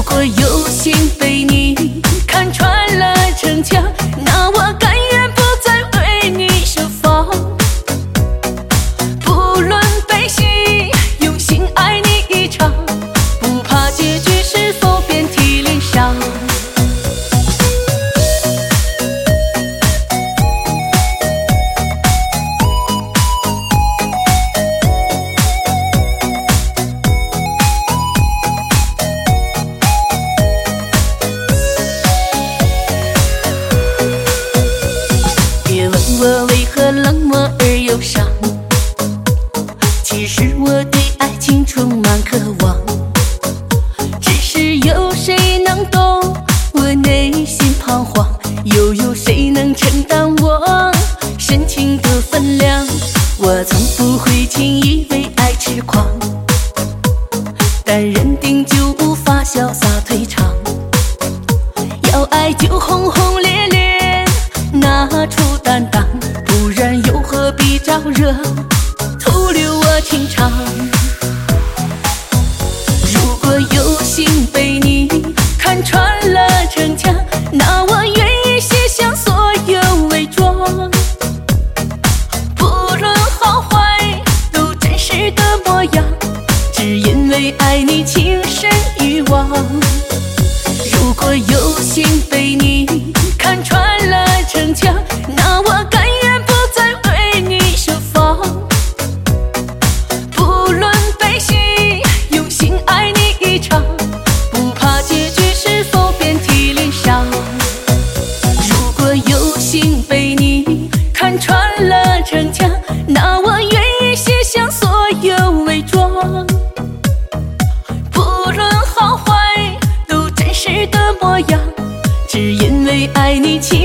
果有幸被你看穿了逞强，那我甘愿不再为你设防。不论悲喜，用心爱你一场，不怕结局是否遍体鳞伤。我为何冷漠而忧伤？其实我对爱情充满渴望，只是有谁能懂我内心彷徨？又有谁能承担我深情的分量？我从不会轻易为爱痴狂，但认定就无法潇洒退场。要爱就轰轰烈烈，拿出担当，不然又何必招惹，徒留我情长。如果有幸被你看穿了逞强，那我愿意卸下所有伪装，不论好坏都真实的模样，只因为爱你情深一往。如果有幸被你看穿了逞强，那我甘愿不再为你设防。不论悲喜，用心爱你一场，不怕结局是否遍体鳞伤。如果有幸被你看穿了逞强，那我愿意卸下所有伪装，不论好坏都真实的模样，只因为爱你情